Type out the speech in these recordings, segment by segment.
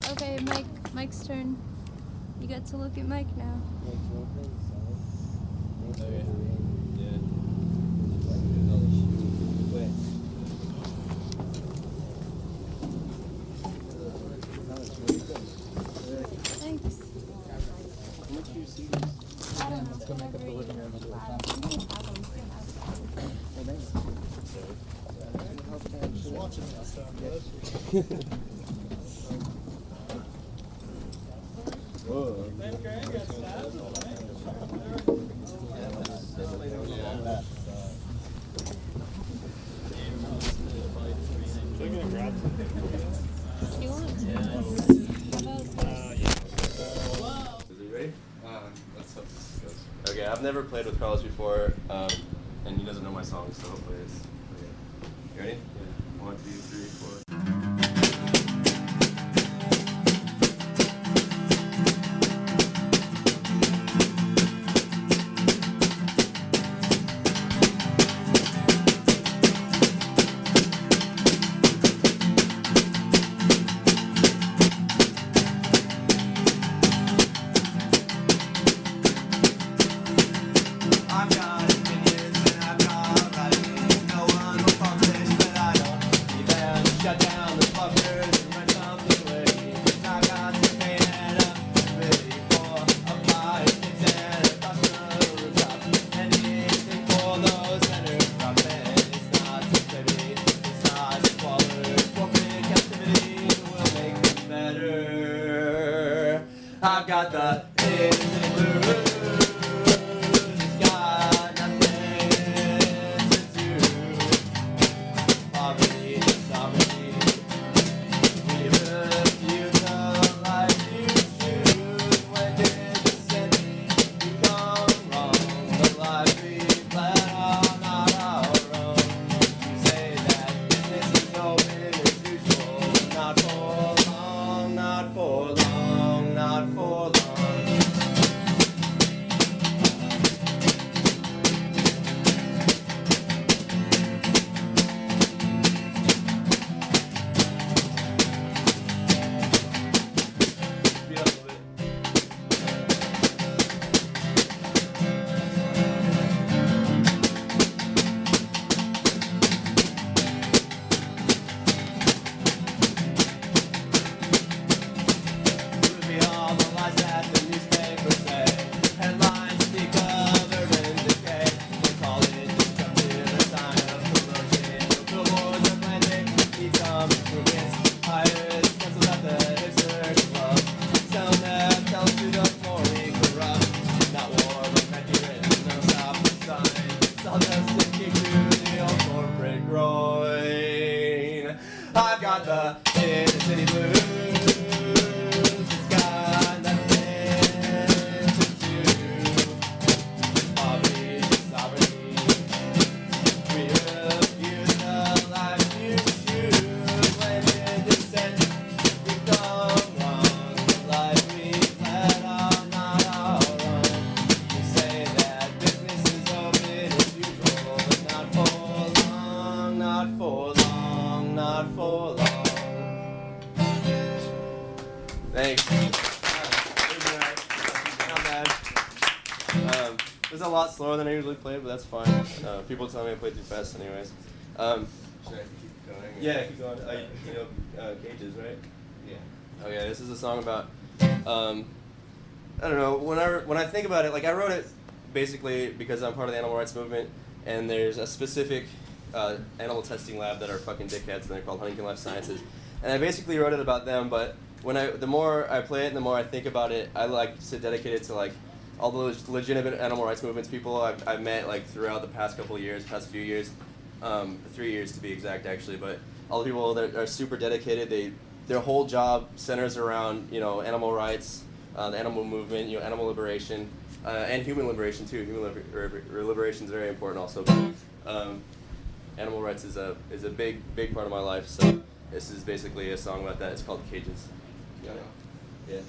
Okay, Mike's turn. You get to look at Mike now. Okay. Yeah. Thanks. I don't know. Whatever you You want? Is he ready? Let's hope this goes. Okay, I've never played with Carlos before, and he doesn't know my songs, so hopefully it's okay. You ready? Yeah. 1, 2, 3, 4. I've got opinions and I've got writing. No one will publish, but I don't even shut down the publishers and write something witty. I've got some pain and I'm ready for a fight. It's an impossible rooftop. Anything for those that are dropping. It's not stupidity, it's not squalor. Corporate captivity will make them better. I've got the hidden blues. I've got the inner city blues. It's got nothing to do. Poverty, sovereignty. We refuse the life you choose. When in dissent we come wrong. The life we led are not our own. You say that business is open as usual, but not for long, not for long, not for long. Thanks. Not bad. This is a lot slower than I usually play, but that's fine. People tell me I play too fast anyways. Should I keep going? Yeah, keep going. Cages, right? Yeah. Okay, this is a song about, I don't know, when I think about it, like I wrote it basically because I'm part of the animal rights movement, and there's a specific animal testing lab that are fucking dickheads, and they're called Huntington Life Sciences. And I basically wrote it about them, but the more I play it and the more I think about it, I like to dedicate it to like all those legitimate animal rights movements people I've met like throughout the past couple of years, past few years, 3 years to be exact actually, but all the people that are super dedicated, their whole job centers around, animal rights, the animal movement, animal liberation, and human liberation too. Human liberation is very important also, but animal rights is a big part of my life. So this is basically a song about that. It's called Cages. Got it? Yeah.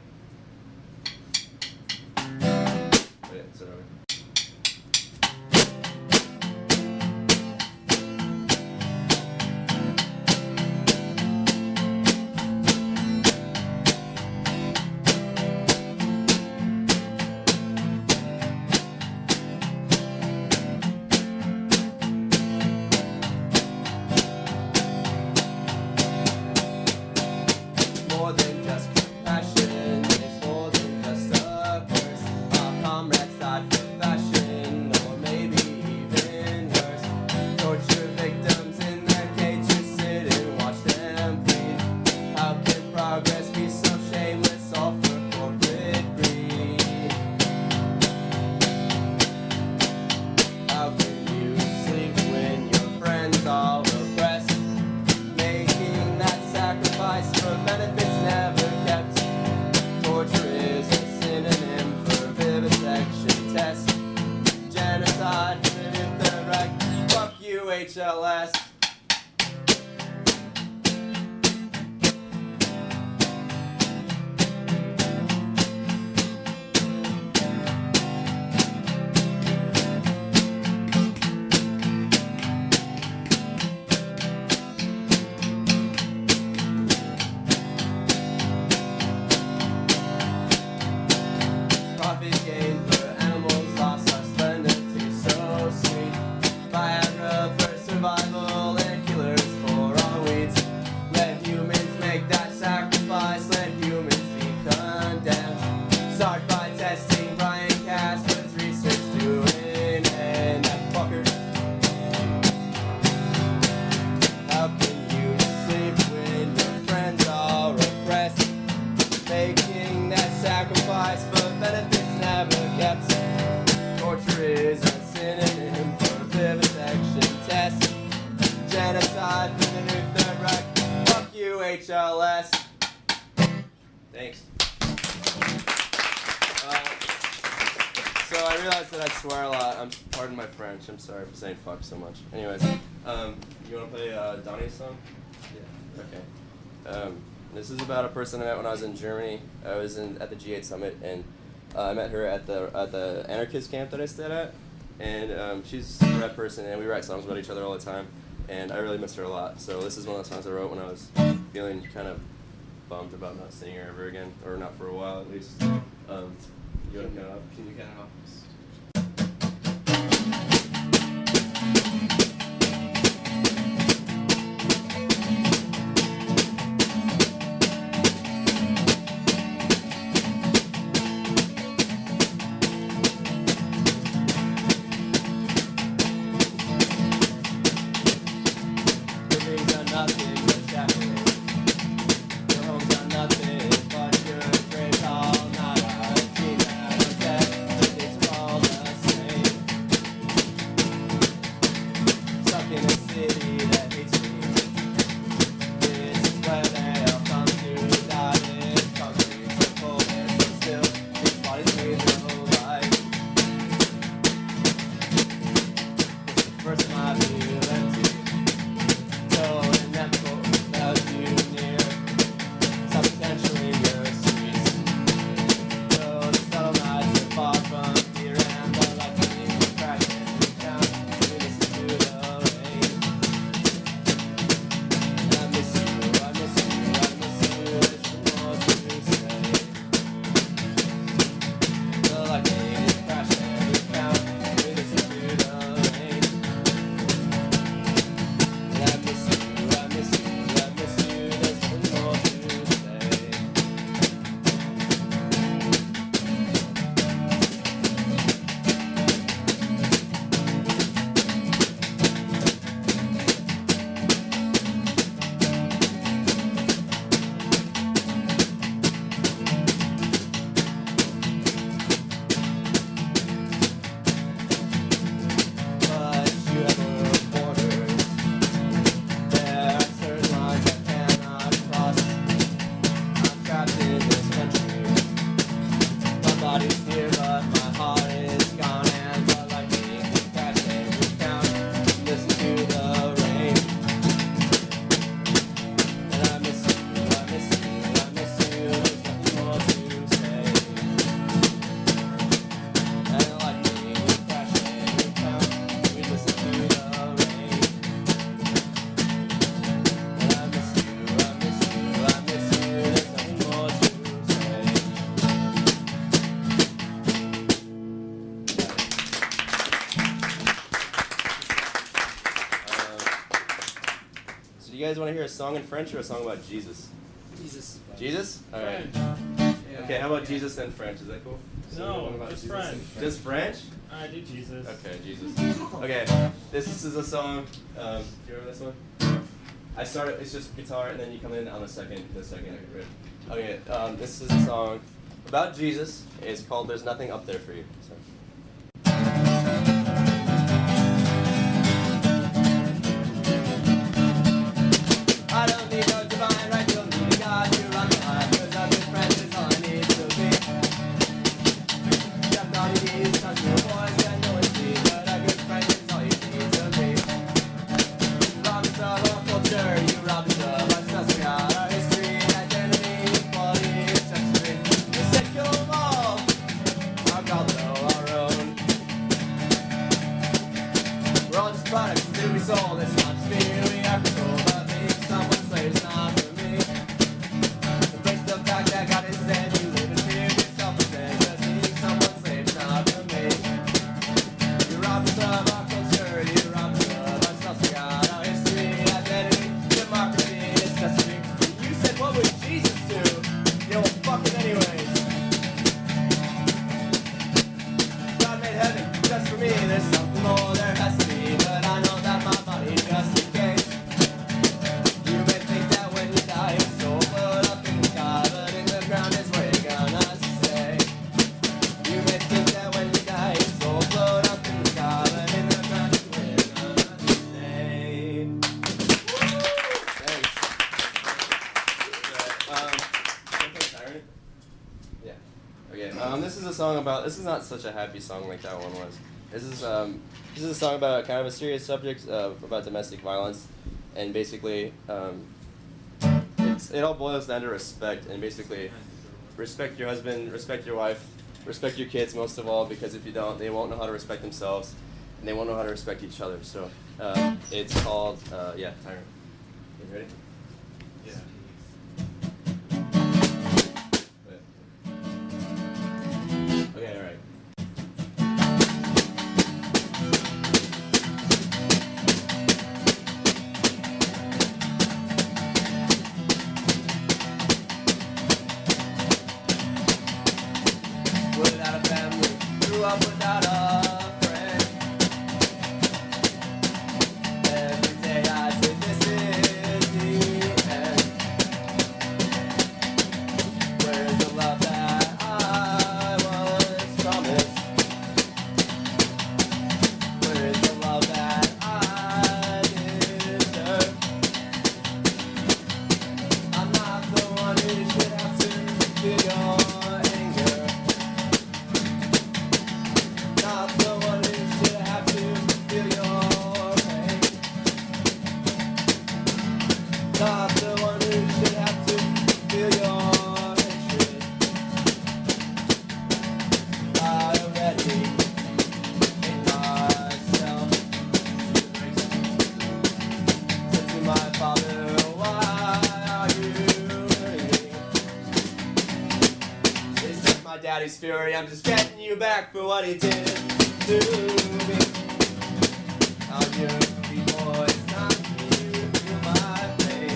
Wait, sorry. sacrifice for benefits never kept. Torture is a synonym for vivisection test. Genocide for the new Third Reich. Fuck you, HLS. Thanks. So I realized that I swear a lot. Pardon my French. I'm sorry for saying fuck so much. Anyways, you want to play Donnie's song? Yeah. Okay. This is about a person I met when I was in Germany. I was at the G8 Summit, and I met her at the anarchist camp that I stayed at. And she's a rap person, and we write songs about each other all the time. And I really miss her a lot. So this is one of the songs I wrote when I was feeling kind of bummed about not seeing her ever again, or not for a while at least. You want to count it off? Can you count it off? You guys want to hear a song in French or a song about Jesus? Jesus. Jesus? All right. Yeah. Okay, how about Jesus and French? Is that cool? No, just French. Just French? I do Jesus. Okay, Jesus. Okay, this is a song. Do you remember this one? I start it. It's just guitar, and then you come in on the second riff. Okay, this is a song about Jesus. It's called "There's Nothing Up There for You." So. I don't need no divine right, don't need a God to run my life, 'cause I've been friends, it's all I need to be. Got naughty knees, touch your voice, and no one's seen, but a good friend is all you need to be. Rob us of our culture, you rob us of our sussing out our history, identity, equality, accessory. The secular law, our God, though, our Okay, this is a song about. This is not such a happy song like that one was. This is a song about kind of a serious subject about domestic violence, and basically, it all boils down to respect, and basically, respect your husband, respect your wife, respect your kids most of all, because if you don't, they won't know how to respect themselves, and they won't know how to respect each other. So, it's called Tyrant. You ready? Yeah. Okay, all right. Without a family, grew up without a friend. Every day I say this is the end. Where's the love that I was promised? Where's the love that I deserve? I'm not the one who should have to feel your anger. Not the one who should have to feel your pain. Not the one who should have to feel your hatred. I already hate myself. Said to my father, why are you hurting me? It's just my daddy's fury, I'm just getting you back for what he did to me. Now you're free, boy, it's time for you to feel my pain.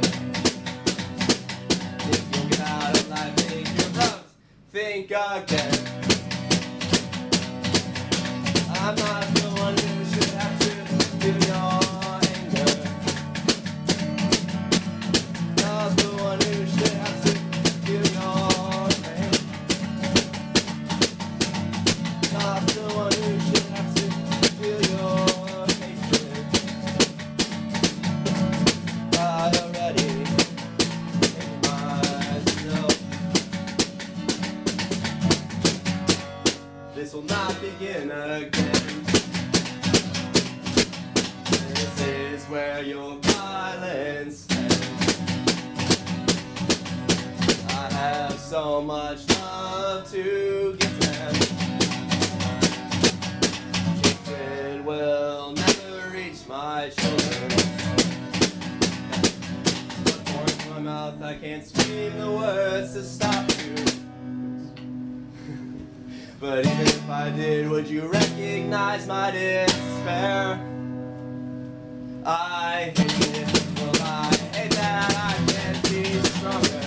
If you get out of life, make your love think again. I'm not the one who should have to feel your anger. Not the one who should have to feel your pain. Not the one who should have to feel your hatred. I already hate myself. This will not begin again. This is where your violence ends. I have so much love to give them. Hatred will never reach my children. But force my mouth, I can't scream the words to stop you. But even if I did, would you recognize my despair? I hate it, well I hate that I can't be stronger.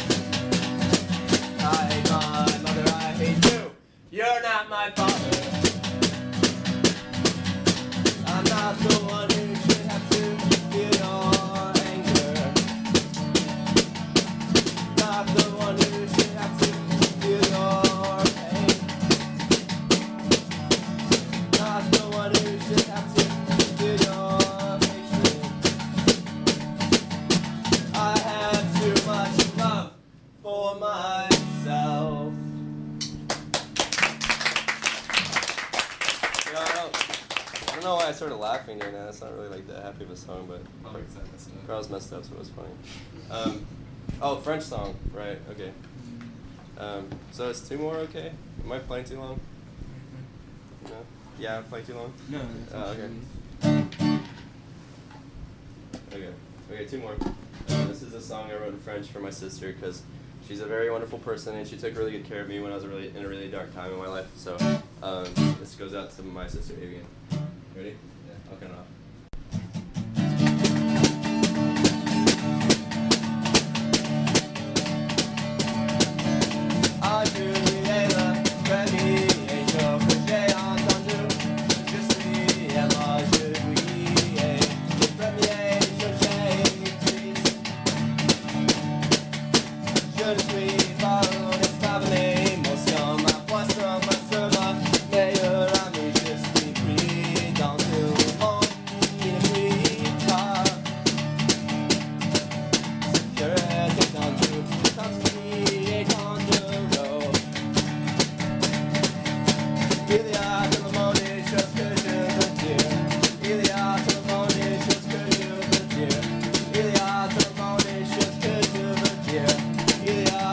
I hate my mother, I hate you, you're not my father. I'm not the one who should have to feel your anger. Not the one who should have to feel your pain. Not the one who should have to feel your hatred. I have too much love for myself. You know, I don't know why I started laughing during that. It's not really like that happy of a song, but Carl's messed up, so it was funny. French song, right? Okay. So it's two more, okay? Am I playing too long? No. Yeah, I'm playing too long. No. Okay. Okay, two more. This is a song I wrote in French for my sister because she's a very wonderful person and she took really good care of me when I was in a really dark time in my life. So this goes out to my sister Avian. Ready? Yeah. I'll count it off.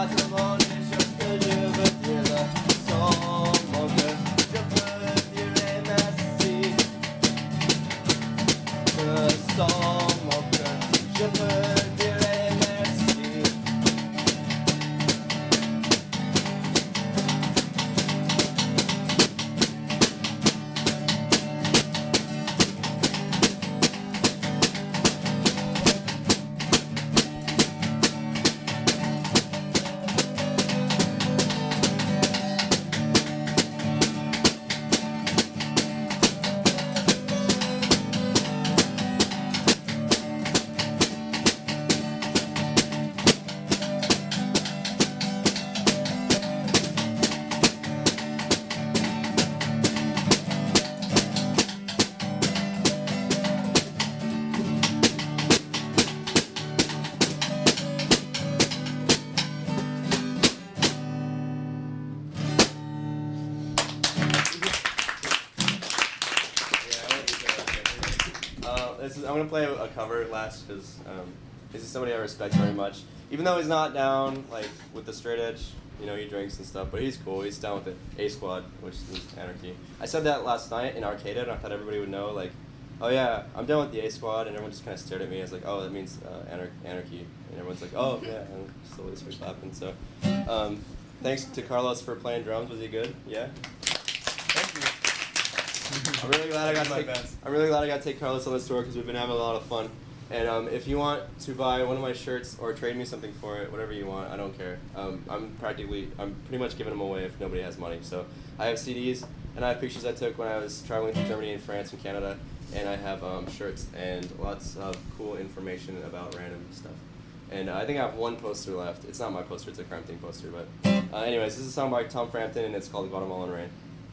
pas tout le monde les choses que je veux dire sans mon cœur. Je peux dire merci. Sans mon cœur, je peux dire merci. I'm gonna play a cover last because this is somebody I respect very much. Even though he's not down like with the straight edge, you know, he drinks and stuff, but he's cool. He's down with the A Squad, which is Anarchy. I said that last night in Arcade, and I thought everybody would know, like, oh yeah, I'm down with the A Squad, and everyone just kind of stared at me. I was like, oh, that means Anarchy, and everyone's like, oh yeah, and slowly starts laughing. So, thanks to Carlos for playing drums. Was he good? Yeah. Thank you. I'm really glad I got to take Carlos on this tour because we've been having a lot of fun. And if you want to buy one of my shirts or trade me something for it, whatever you want, I don't care. I'm pretty much giving them away if nobody has money. So I have CDs and I have pictures I took when I was traveling through Germany and France and Canada, and I have shirts and lots of cool information about random stuff. And I think I have one poster left. It's not my poster; it's a Crime Thing poster. But anyways, this is a song by Tom Frampton, and it's called Guatemalan Rain.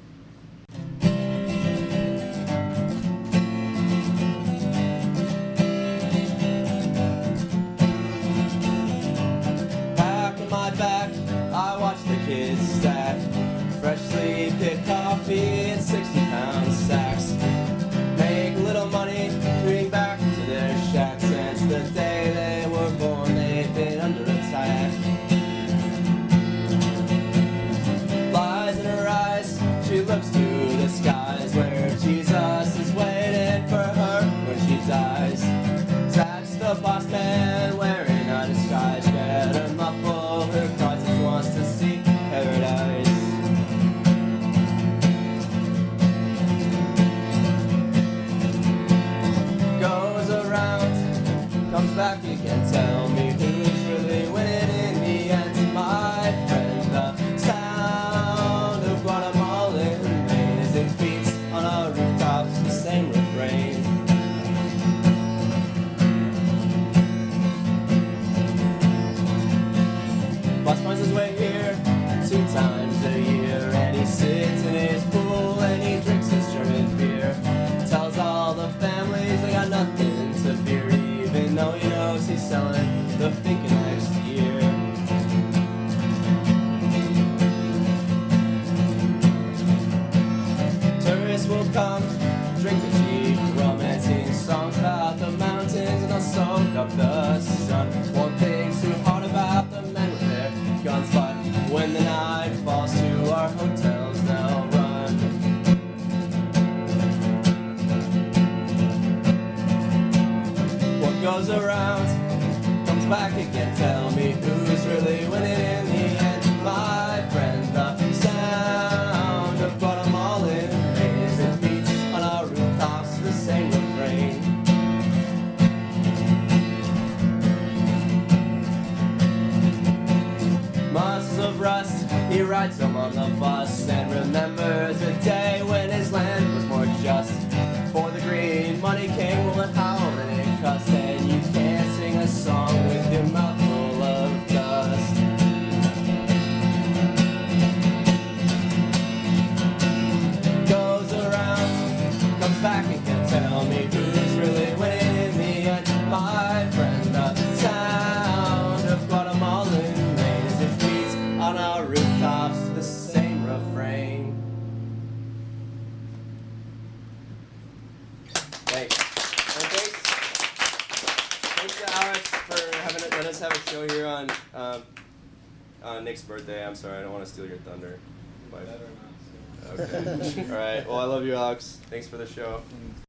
Kids stack freshly picked coffee in 60-pound sacks. Make little money, bring back to their shack. Since the day they were born, they've been under attack. Flies in her eyes, she looks to the skies, where Jesus is waiting for her when she dies. That's the boss man wearing a disguise. Better muffle her cries and wants to see paradise. Goes around, comes back again. Tell me who's really winning in the end, my friend. The sound of Guatemalan rain as it beats on our rooftops, the same refrain. Boss finds his way here 2 times a year, and he sits in his pool and he drinks his German beer. Tells all the families they got nothing to fear, even though he knows he's selling the Finken next year. Tourists will come, drink the cheap rum and sing songs about the mountains, and they'll soak up the sun. One thing too hard about the men with their guns, but when the night falls to our hotels, they'll run. What goes around comes back again. Tell me who's really winning in the end, my friend. The sound of Guatemalan rain as it beats on our rooftops, the same refrain. Monsters of rust, he rides them on the bus and remembers a day when his land was more just. For the green money king will howl and it cuss, and you can't sing a song with your mouth full of dust. Goes around, comes back again. Tell me who's really winning in the end, my friend. The sound of Guatemalan rain as it beats on our rooftops, the same refrain. Thanks. And thanks to Alex for let us have a show here on Nick's birthday. I'm sorry, I don't want to steal your thunder. Better not. Okay. All right. Well, I love you, Alex. Thanks for the show.